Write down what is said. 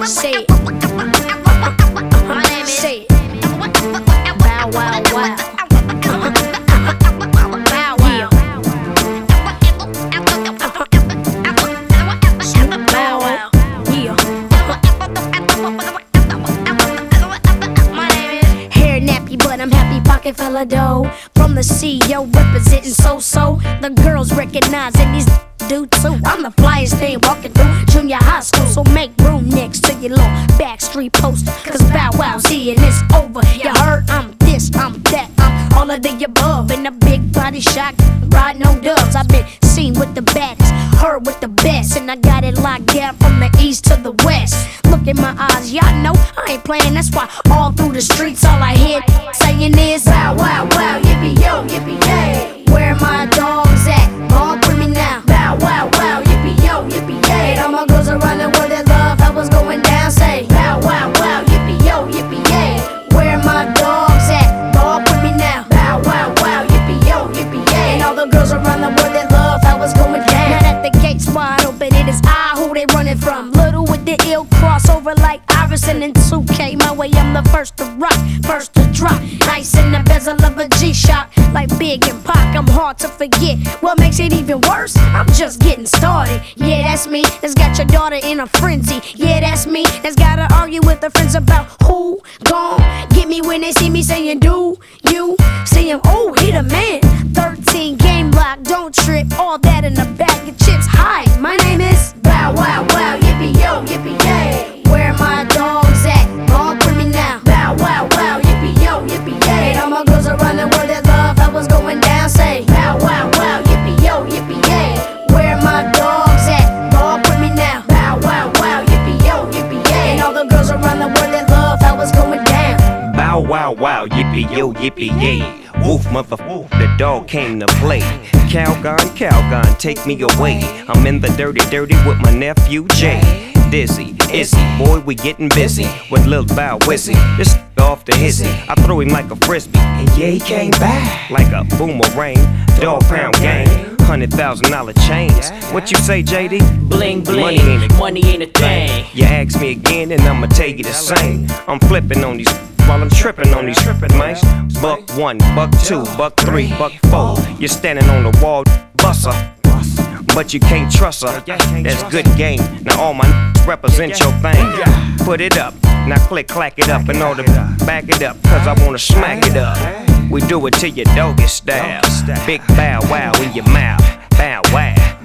Say it. My name is. Say it. Bow wow wow. Bow wow. Bow wow. Yeah. My name is. Hair nappy, but I'm happy pocket fella dough. From the CEO representing so. The girls recognizing these do too. I'm the flyest thing walking through junior high school, so make room next to your little backstreet poster. Cause Bow Wow's here and it's over. You heard I'm this, I'm that, I'm all of the above. In a big body shot, riding on dubs. I've been seen with the baddest, heard with the best, and I got it locked down from the east to the west. Look in my eyes, y'all know I ain't playing. That's why all through the streets all I hear saying is Bow wow wow, yippee yo, yippee yay. Where my dogs at? All with me now. Bow wow wow, yippee yo, yippee yay. All my girls around the world that love how was going down. Say Bow wow wow, yippee yo, yippee yay. Where my dogs at? All with me now. Bow wow wow, yippee yo, yippee yay. And all the girls around the world that love how was going down. Now that the gates wide open, it is I who they running from. Little with the ill crossover like Iverson and 2K. My way, I'm the first to rock, first to drop. Nice in the bezel of a G-Shock, like Big and Pac. I'm hard to forget. What makes it even worse? I'm just getting started. Yeah, that's me. That's got your daughter in a frenzy. Yeah, that's me. That's gotta argue with her friends about who gon' get me when they see me saying, do you see him? Oh, he the man. 13 game lock, don't trip. All that in a bag of chips. Hi, my name is Bow wow wow, yippee yo, yippee yay. Where my dogs at? All with me now. Bow wow wow, yippee yo, yippee yay. And all my girls around the world that love how was going down. Say Bow wow wow, yippee yo, yippee yay. Where my dogs at? All with me now. Bow wow wow, yippee yo, yippee yay. And all the girls around the world that love how was going down. Bow wow wow, yippee yo, yippee yay. Woof, mother, woof, the dog came to play. Calgon, take me away. I'm in the dirty with my nephew Jay. Dizzy, Izzy, boy, we getting busy with Lil Bow Wizzy. This off the hizzy, I threw him like a frisbee, and yeah, he came back like a boomerang. Dog pound gang, $100,000 chains. What you say, JD? Bling bling, money ain't a thing. You ask me again, and I'ma tell you the same. I'm flipping on these while I'm tripping on these mice. Buck 1, buck 2, buck 3, buck 4. You're standing on the wall, busser, but you can't trust her. That's good game. Now all my represent your thing. Put it up, now click, clack it up in order to back it up, cause I wanna smack it up. We do it to your doggy style. Big bow wow in your mouth. Bow wow.